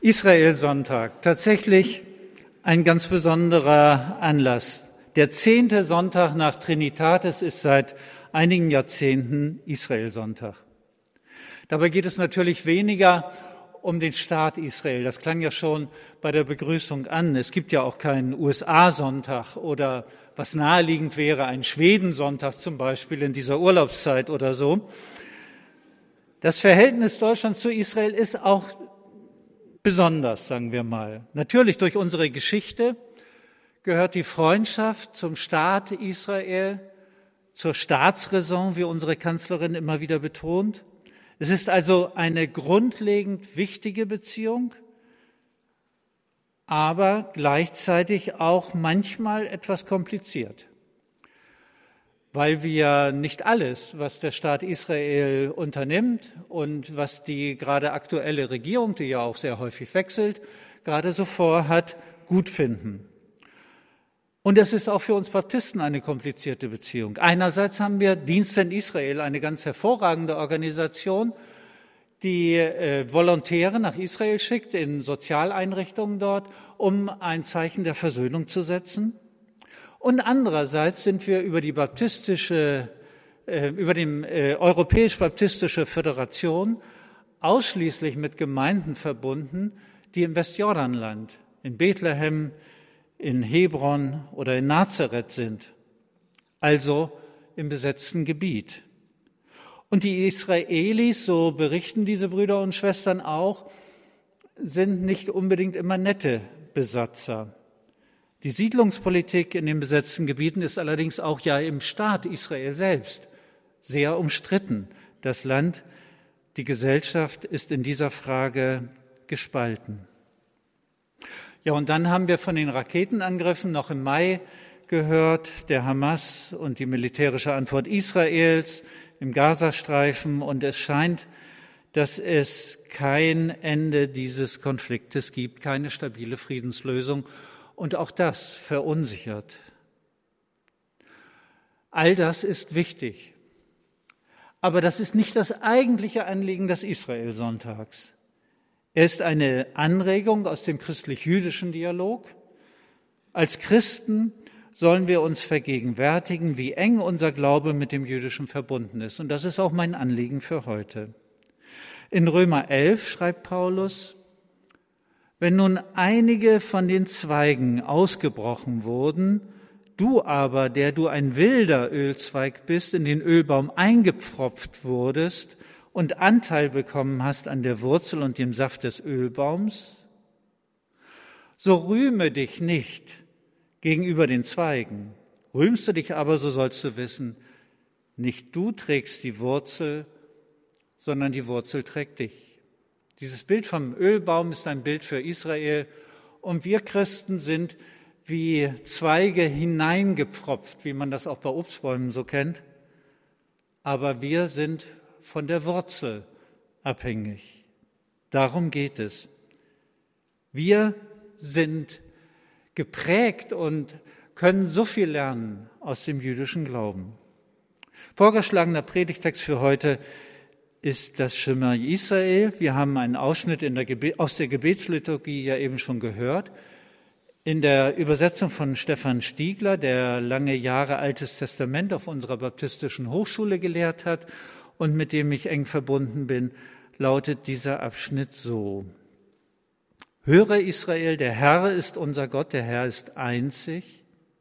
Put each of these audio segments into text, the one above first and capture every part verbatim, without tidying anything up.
Israel-Sonntag, tatsächlich ein ganz besonderer Anlass. Der zehnte Sonntag nach Trinitatis ist seit einigen Jahrzehnten Israel-Sonntag. Dabei geht es natürlich weniger um den Staat Israel. Das klang ja schon bei der Begrüßung an. Es gibt ja auch keinen U S A-Sonntag oder was naheliegend wäre, ein Schweden-Sonntag zum Beispiel in dieser Urlaubszeit oder so. Das Verhältnis Deutschlands zu Israel ist auch besonders, sagen wir mal. Natürlich durch unsere Geschichte gehört die Freundschaft zum Staat Israel, zur Staatsräson, wie unsere Kanzlerin immer wieder betont. Es ist also eine grundlegend wichtige Beziehung, aber gleichzeitig auch manchmal etwas kompliziert, weil wir nicht alles, was der Staat Israel unternimmt und was die gerade aktuelle Regierung, die ja auch sehr häufig wechselt, gerade so vorhat, gut finden. Und es ist auch für uns Baptisten eine komplizierte Beziehung. Einerseits haben wir Dienst in Israel, eine ganz hervorragende Organisation, die äh, Volontäre nach Israel schickt, in Sozialeinrichtungen dort, um ein Zeichen der Versöhnung zu setzen. Und andererseits sind wir über die baptistische, äh, über die äh, Europäisch-Baptistische Föderation ausschließlich mit Gemeinden verbunden, die im Westjordanland, in Bethlehem, in Hebron oder in Nazareth sind, also im besetzten Gebiet. Und die Israelis, so berichten diese Brüder und Schwestern auch, sind nicht unbedingt immer nette Besatzer. Die Siedlungspolitik in den besetzten Gebieten ist allerdings auch ja im Staat Israel selbst sehr umstritten. Das Land, die Gesellschaft ist in dieser Frage gespalten. Ja, und dann haben wir von den Raketenangriffen noch im Mai gehört, der Hamas und die militärische Antwort Israels im Gazastreifen. Und es scheint, dass es kein Ende dieses Konfliktes gibt, keine stabile Friedenslösung. Und auch das verunsichert. All das ist wichtig. Aber das ist nicht das eigentliche Anliegen des Israel-Sonntags. Er ist eine Anregung aus dem christlich-jüdischen Dialog. Als Christen sollen wir uns vergegenwärtigen, wie eng unser Glaube mit dem Jüdischen verbunden ist. Und das ist auch mein Anliegen für heute. In Römer elf schreibt Paulus: Wenn nun einige von den Zweigen ausgebrochen wurden, du aber, der du ein wilder Ölzweig bist, in den Ölbaum eingepfropft wurdest und Anteil bekommen hast an der Wurzel und dem Saft des Ölbaums, so rühme dich nicht gegenüber den Zweigen. Rühmst du dich aber, so sollst du wissen, nicht du trägst die Wurzel, sondern die Wurzel trägt dich. Dieses Bild vom Ölbaum ist ein Bild für Israel und wir Christen sind wie Zweige hineingepfropft, wie man das auch bei Obstbäumen so kennt. Aber wir sind von der Wurzel abhängig. Darum geht es. Wir sind geprägt und können so viel lernen aus dem jüdischen Glauben. Vorgeschlagener Predigtext für heute ist das Schema Israel. Wir haben einen Ausschnitt in der Gebe- aus der Gebetsliturgie ja eben schon gehört. In der Übersetzung von Stefan Stiegler, der lange Jahre Altes Testament auf unserer baptistischen Hochschule gelehrt hat und mit dem ich eng verbunden bin, lautet dieser Abschnitt so: Höre Israel, der Herr ist unser Gott, der Herr ist einzig.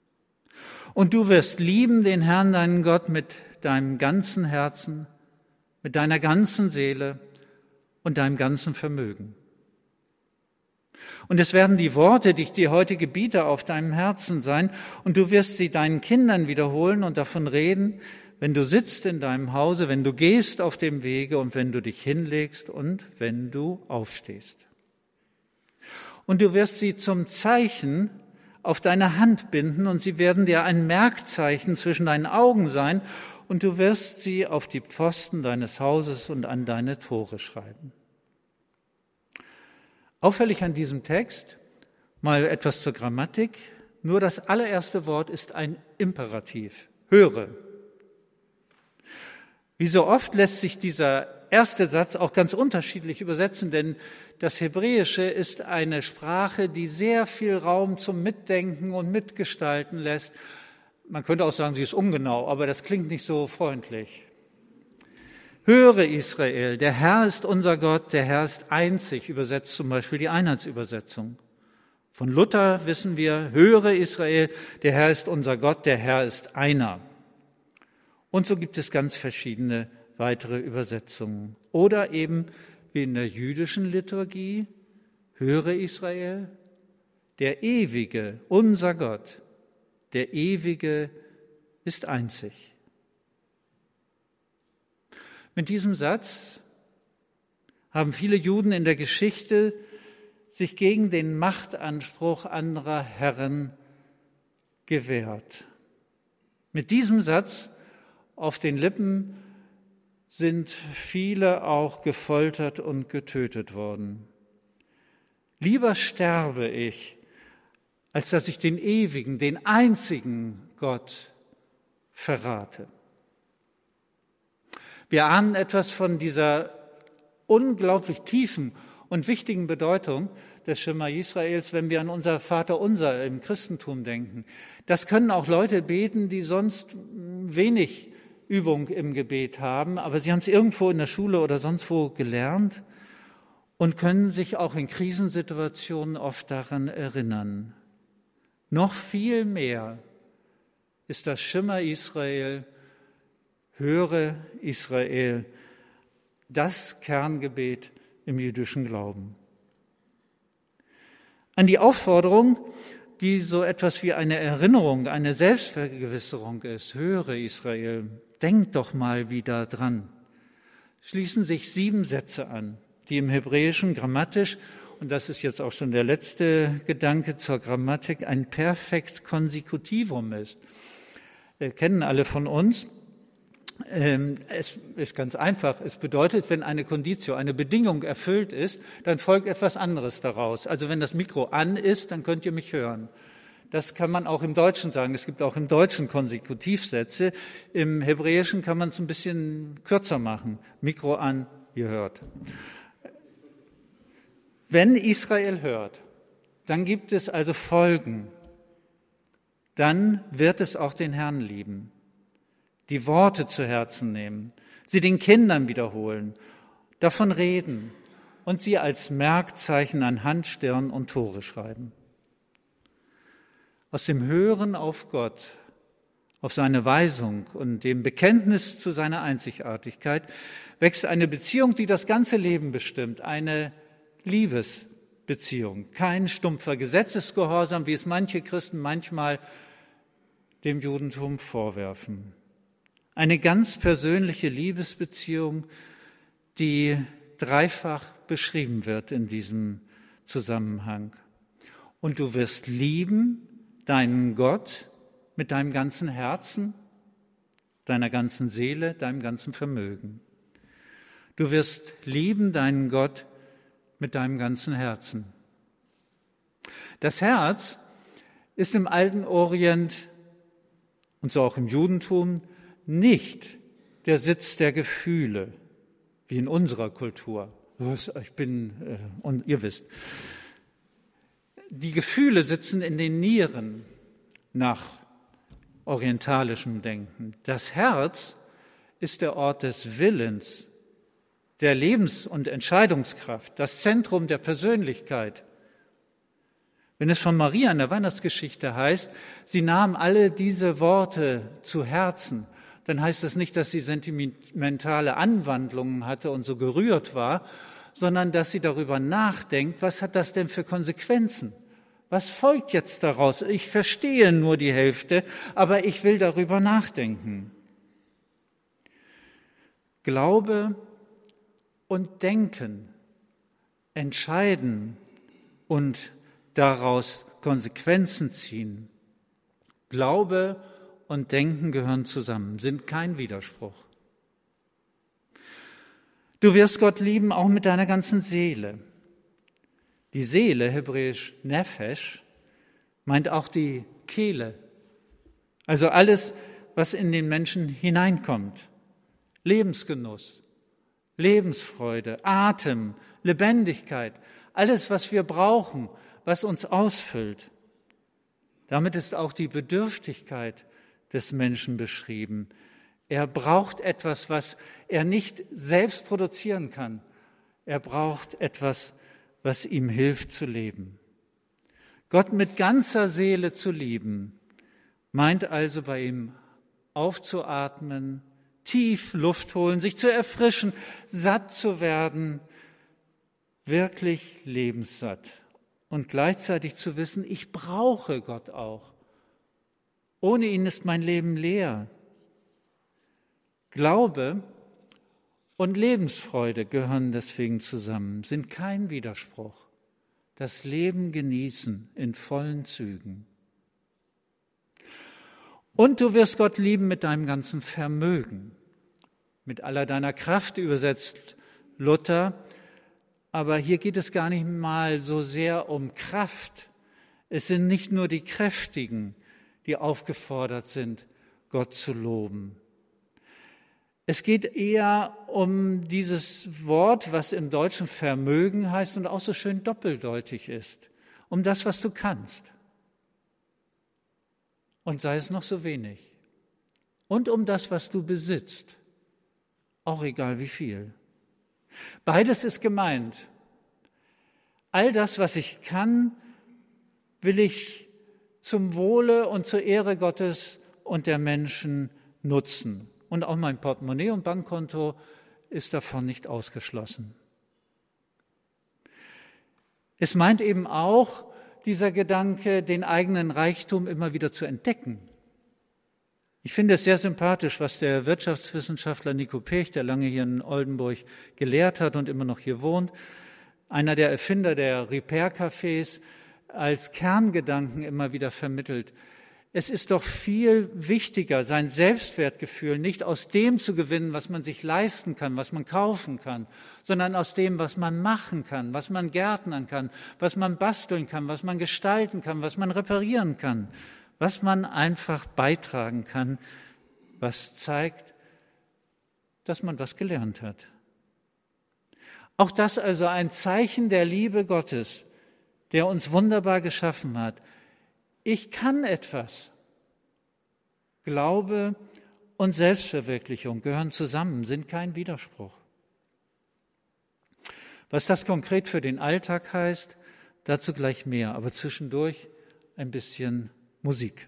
Und du wirst lieben den Herrn, deinen Gott, mit deinem ganzen Herzen, mit deiner ganzen Seele und deinem ganzen Vermögen. Und es werden die Worte, die ich dir heute gebiete, auf deinem Herzen sein, und du wirst sie deinen Kindern wiederholen und davon reden, wenn du sitzt in deinem Hause, wenn du gehst auf dem Wege und wenn du dich hinlegst und wenn du aufstehst. Und du wirst sie zum Zeichen auf deine Hand binden und sie werden dir ein Merkzeichen zwischen deinen Augen sein und du wirst sie auf die Pfosten deines Hauses und an deine Tore schreiben. Auffällig an diesem Text, mal etwas zur Grammatik, nur das allererste Wort ist ein Imperativ. Höre. Wie so oft lässt sich dieser erste Satz auch ganz unterschiedlich übersetzen, denn das Hebräische ist eine Sprache, die sehr viel Raum zum Mitdenken und Mitgestalten lässt. Man könnte auch sagen, sie ist ungenau, aber das klingt nicht so freundlich. Höre Israel, der Herr ist unser Gott, der Herr ist einzig, übersetzt zum Beispiel die Einheitsübersetzung. Von Luther wissen wir, höre Israel, der Herr ist unser Gott, der Herr ist einer. Und so gibt es ganz verschiedene weitere Übersetzungen. Oder eben wie in der jüdischen Liturgie, höre Israel, der Ewige, unser Gott, der Ewige ist einzig. Mit diesem Satz haben viele Juden in der Geschichte sich gegen den Machtanspruch anderer Herren gewehrt. Mit diesem Satz auf den Lippen sind viele auch gefoltert und getötet worden. Lieber sterbe ich, als dass ich den ewigen, den einzigen Gott verrate. Wir ahnen etwas von dieser unglaublich tiefen und wichtigen Bedeutung des Schema Israels, wenn wir an unser Vaterunser im Christentum denken. Das können auch Leute beten, die sonst wenig Übung im Gebet haben, aber sie haben es irgendwo in der Schule oder sonst wo gelernt und können sich auch in Krisensituationen oft daran erinnern. Noch viel mehr ist das Schema Israel, höre Israel, das Kerngebet im jüdischen Glauben. An die Aufforderung, die so etwas wie eine Erinnerung, eine Selbstvergewisserung ist, höre Israel, denk doch mal wieder dran, schließen sich sieben Sätze an, die im Hebräischen grammatisch, und das ist jetzt auch schon der letzte Gedanke zur Grammatik, ein Perfekt Konsekutivum ist. Äh, kennen alle von uns. Ähm, es ist ganz einfach. Es bedeutet, wenn eine Conditio, eine Bedingung erfüllt ist, dann folgt etwas anderes daraus. Also wenn das Mikro an ist, dann könnt ihr mich hören. Das kann man auch im Deutschen sagen. Es gibt auch im Deutschen Konsekutivsätze. Im Hebräischen kann man es ein bisschen kürzer machen. Mikro an, ihr hört. Wenn Israel hört, dann gibt es also Folgen. Dann wird es auch den Herrn lieben, die Worte zu Herzen nehmen, sie den Kindern wiederholen, davon reden und sie als Merkzeichen an Hand, Stirn und Tore schreiben. Aus dem Hören auf Gott, auf seine Weisung und dem Bekenntnis zu seiner Einzigartigkeit wächst eine Beziehung, die das ganze Leben bestimmt, eine Liebesbeziehung, kein stumpfer Gesetzesgehorsam, wie es manche Christen manchmal dem Judentum vorwerfen. Eine ganz persönliche Liebesbeziehung, die dreifach beschrieben wird in diesem Zusammenhang. Und du wirst lieben deinen Gott mit deinem ganzen Herzen, deiner ganzen Seele, deinem ganzen Vermögen. Du wirst lieben deinen Gott mit deinem ganzen Herzen. Das Herz ist im alten Orient und so auch im Judentum nicht der Sitz der Gefühle, wie in unserer Kultur. Ich bin, äh, und ihr wisst, die Gefühle sitzen in den Nieren nach orientalischem Denken. Das Herz ist der Ort des Willens, der Lebens- und Entscheidungskraft, das Zentrum der Persönlichkeit. Wenn es von Maria in der Weihnachtsgeschichte heißt, sie nahm alle diese Worte zu Herzen, dann heißt das nicht, dass sie sentimentale Anwandlungen hatte und so gerührt war, sondern dass sie darüber nachdenkt, was hat das denn für Konsequenzen? Was folgt jetzt daraus? Ich verstehe nur die Hälfte, aber ich will darüber nachdenken. Glaube und Denken, entscheiden und daraus Konsequenzen ziehen. Glaube und Denken gehören zusammen, sind kein Widerspruch. Du wirst Gott lieben, auch mit deiner ganzen Seele. Die Seele, hebräisch Nefesh, meint auch die Kehle, also alles, was in den Menschen hineinkommt. Lebensgenuss, Lebensfreude, Atem, Lebendigkeit, alles, was wir brauchen, was uns ausfüllt. Damit ist auch die Bedürftigkeit des Menschen beschrieben. Er braucht etwas, was er nicht selbst produzieren kann. Er braucht etwas, was ihm hilft zu leben. Gott mit ganzer Seele zu lieben, meint also bei ihm aufzuatmen, tief Luft holen, sich zu erfrischen, satt zu werden, wirklich lebenssatt und gleichzeitig zu wissen, ich brauche Gott auch. Ohne ihn ist mein Leben leer. Glaube und Lebensfreude gehören deswegen zusammen, sind kein Widerspruch. Das Leben genießen in vollen Zügen. Und du wirst Gott lieben mit deinem ganzen Vermögen, mit aller deiner Kraft, übersetzt Luther. Aber hier geht es gar nicht mal so sehr um Kraft. Es sind nicht nur die Kräftigen, die aufgefordert sind, Gott zu loben. Es geht eher um dieses Wort, was im Deutschen Vermögen heißt und auch so schön doppeldeutig ist, um das, was du kannst. Und sei es noch so wenig. Und um das, was du besitzt, auch egal wie viel. Beides ist gemeint. All das, was ich kann, will ich zum Wohle und zur Ehre Gottes und der Menschen nutzen. Und auch mein Portemonnaie und Bankkonto ist davon nicht ausgeschlossen. Es meint eben auch, dieser Gedanke, den eigenen Reichtum immer wieder zu entdecken. Ich finde es sehr sympathisch, was der Wirtschaftswissenschaftler Nico Pech, der lange hier in Oldenburg gelehrt hat und immer noch hier wohnt, einer der Erfinder der Repair-Cafés, als Kerngedanken immer wieder vermittelt. Es ist doch viel wichtiger, sein Selbstwertgefühl nicht aus dem zu gewinnen, was man sich leisten kann, was man kaufen kann, sondern aus dem, was man machen kann, was man gärtnern kann, was man basteln kann, was man gestalten kann, was man reparieren kann, was man einfach beitragen kann, was zeigt, dass man was gelernt hat. Auch das also ein Zeichen der Liebe Gottes, der uns wunderbar geschaffen hat. Ich kann etwas. Glaube und Selbstverwirklichung gehören zusammen, sind kein Widerspruch. Was das konkret für den Alltag heißt, dazu gleich mehr, aber zwischendurch ein bisschen Musik.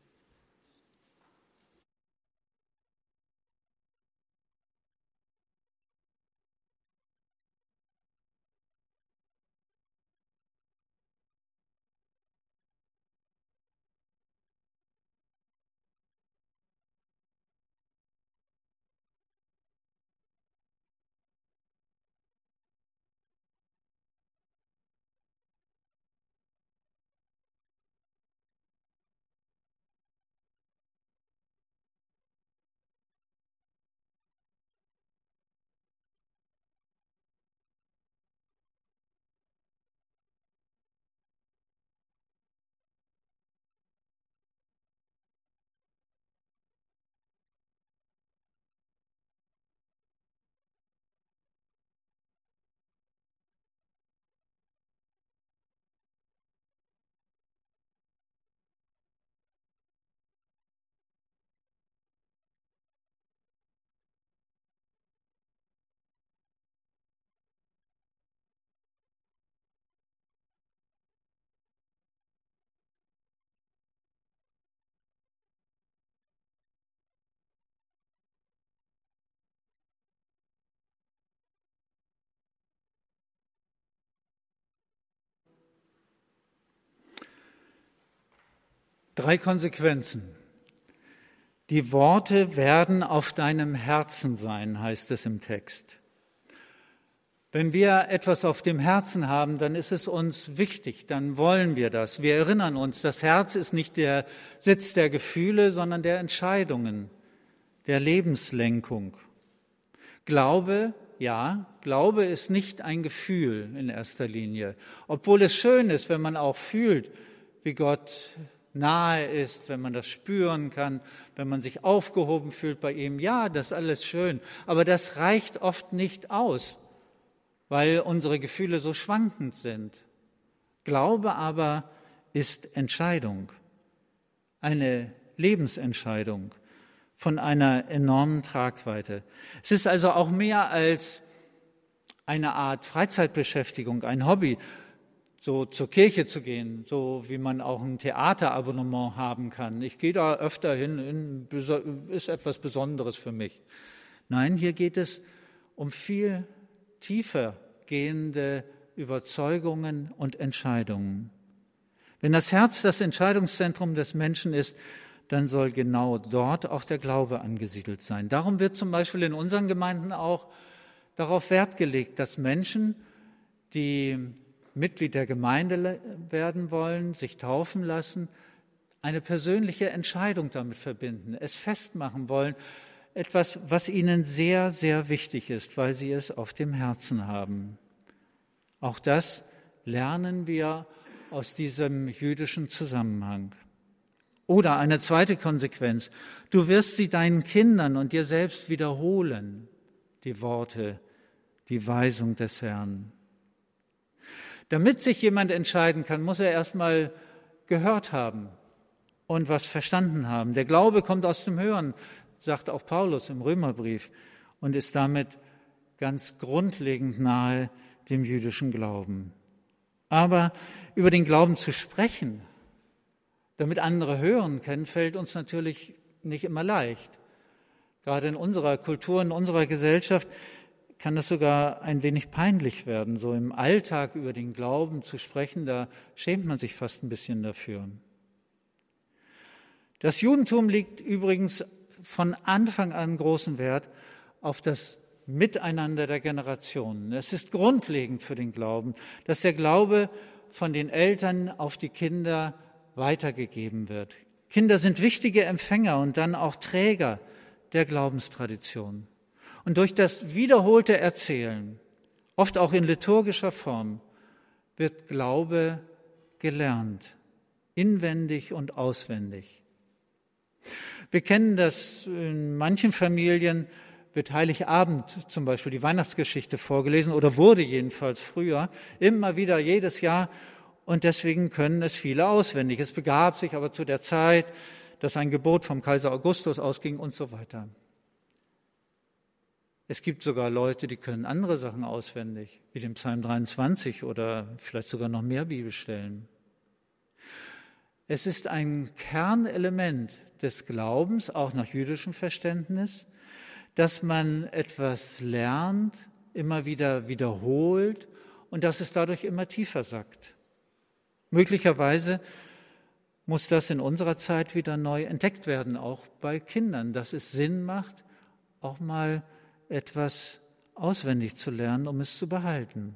Drei Konsequenzen. Die Worte werden auf deinem Herzen sein, heißt es im Text. Wenn wir etwas auf dem Herzen haben, dann ist es uns wichtig, dann wollen wir das. Wir erinnern uns, das Herz ist nicht der Sitz der Gefühle, sondern der Entscheidungen, der Lebenslenkung. Glaube, ja, Glaube ist nicht ein Gefühl in erster Linie, obwohl es schön ist, wenn man auch fühlt, wie Gott nahe ist, wenn man das spüren kann, wenn man sich aufgehoben fühlt bei ihm. Ja, das ist alles schön, aber das reicht oft nicht aus, weil unsere Gefühle so schwankend sind. Glaube aber ist Entscheidung, eine Lebensentscheidung von einer enormen Tragweite. Es ist also auch mehr als eine Art Freizeitbeschäftigung, ein Hobby, so zur Kirche zu gehen, so wie man auch ein Theaterabonnement haben kann. Ich gehe da öfter hin, ist etwas Besonderes für mich. Nein, hier geht es um viel tiefer gehende Überzeugungen und Entscheidungen. Wenn das Herz das Entscheidungszentrum des Menschen ist, dann soll genau dort auch der Glaube angesiedelt sein. Darum wird zum Beispiel in unseren Gemeinden auch darauf Wert gelegt, dass Menschen, die Mitglied der Gemeinde werden wollen, sich taufen lassen, eine persönliche Entscheidung damit verbinden, es festmachen wollen, etwas, was ihnen sehr, sehr wichtig ist, weil sie es auf dem Herzen haben. Auch das lernen wir aus diesem jüdischen Zusammenhang. Oder eine zweite Konsequenz: Du wirst sie deinen Kindern und dir selbst wiederholen, die Worte, die Weisung des Herrn. Damit sich jemand entscheiden kann, muss er erstmal gehört haben und was verstanden haben. Der Glaube kommt aus dem Hören, sagt auch Paulus im Römerbrief, und ist damit ganz grundlegend nahe dem jüdischen Glauben. Aber über den Glauben zu sprechen, damit andere hören können, fällt uns natürlich nicht immer leicht. Gerade in unserer Kultur, in unserer Gesellschaft kann es sogar ein wenig peinlich werden, so im Alltag über den Glauben zu sprechen, da schämt man sich fast ein bisschen dafür. Das Judentum legt übrigens von Anfang an großen Wert auf das Miteinander der Generationen. Es ist grundlegend für den Glauben, dass der Glaube von den Eltern auf die Kinder weitergegeben wird. Kinder sind wichtige Empfänger und dann auch Träger der Glaubenstradition. Und durch das wiederholte Erzählen, oft auch in liturgischer Form, wird Glaube gelernt, inwendig und auswendig. Wir kennen das, in manchen Familien wird Heiligabend zum Beispiel die Weihnachtsgeschichte vorgelesen oder wurde jedenfalls früher, immer wieder, jedes Jahr, und deswegen können es viele auswendig. Es begab sich aber zu der Zeit, dass ein Gebot vom Kaiser Augustus ausging und so weiter. Es gibt sogar Leute, die können andere Sachen auswendig, wie den Psalm dreiundzwanzig oder vielleicht sogar noch mehr Bibelstellen. Es ist ein Kernelement des Glaubens, auch nach jüdischem Verständnis, dass man etwas lernt, immer wieder wiederholt und dass es dadurch immer tiefer sackt. Möglicherweise muss das in unserer Zeit wieder neu entdeckt werden, auch bei Kindern, dass es Sinn macht, auch mal etwas auswendig zu lernen, um es zu behalten.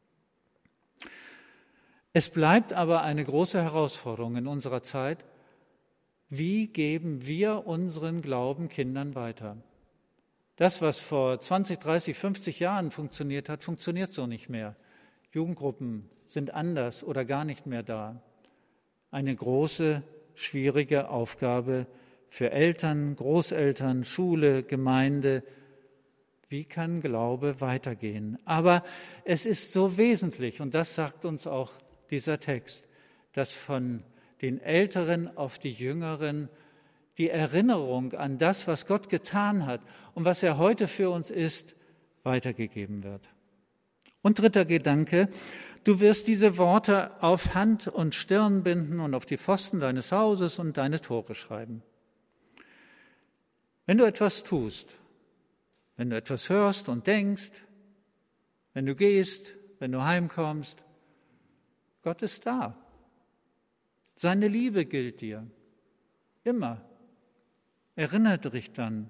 Es bleibt aber eine große Herausforderung in unserer Zeit. Wie geben wir unseren Glauben Kindern weiter? Das, was vor zwanzig, dreißig, fünfzig Jahren funktioniert hat, funktioniert so nicht mehr. Jugendgruppen sind anders oder gar nicht mehr da. Eine große, schwierige Aufgabe für Eltern, Großeltern, Schule, Gemeinde. Wie kann Glaube weitergehen? Aber es ist so wesentlich, und das sagt uns auch dieser Text, dass von den Älteren auf die Jüngeren die Erinnerung an das, was Gott getan hat und was er heute für uns ist, weitergegeben wird. Und dritter Gedanke: Du wirst diese Worte auf Hand und Stirn binden und auf die Pfosten deines Hauses und deine Tore schreiben. Wenn du etwas tust, wenn du etwas hörst und denkst, wenn du gehst, wenn du heimkommst, Gott ist da. Seine Liebe gilt dir. Immer. Erinnere dich dann.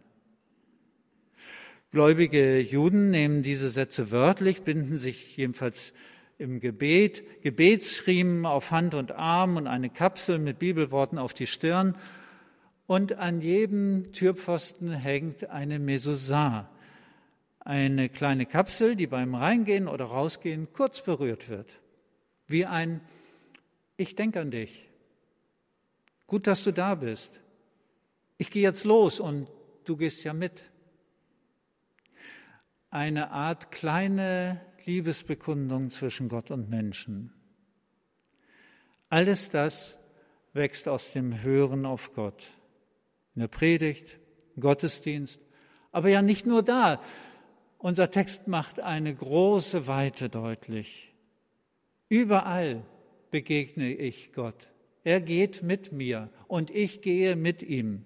Gläubige Juden nehmen diese Sätze wörtlich, binden sich jedenfalls im Gebet Gebetsriemen auf Hand und Arm und eine Kapsel mit Bibelworten auf die Stirn. Und an jedem Türpfosten hängt eine Mezuzah, eine kleine Kapsel, die beim Reingehen oder Rausgehen kurz berührt wird. Wie ein Ich denke an dich. Gut, dass du da bist. Ich gehe jetzt los und du gehst ja mit. Eine Art kleine Liebesbekundung zwischen Gott und Menschen. Alles das wächst aus dem Hören auf Gott. In der Predigt, im Gottesdienst, aber ja nicht nur da. Unser Text macht eine große Weite deutlich. Überall begegne ich Gott. Er geht mit mir und ich gehe mit ihm.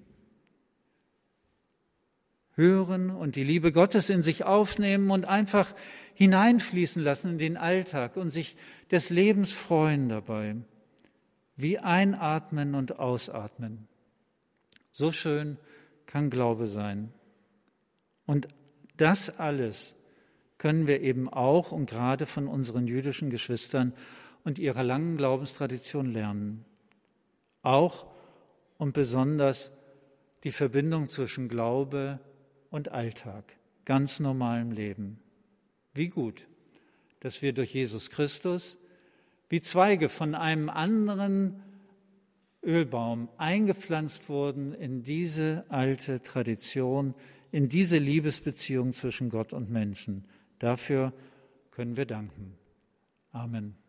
Hören und die Liebe Gottes in sich aufnehmen und einfach hineinfließen lassen in den Alltag und sich des Lebens freuen dabei. Wie einatmen und ausatmen. So schön kann Glaube sein. Und das alles können wir eben auch und gerade von unseren jüdischen Geschwistern und ihrer langen Glaubenstradition lernen. Auch und besonders die Verbindung zwischen Glaube und Alltag, ganz normalem Leben. Wie gut, dass wir durch Jesus Christus wie Zweige von einem anderen Ölbaum eingepflanzt wurden in diese alte Tradition, in diese Liebesbeziehung zwischen Gott und Menschen. Dafür können wir danken. Amen.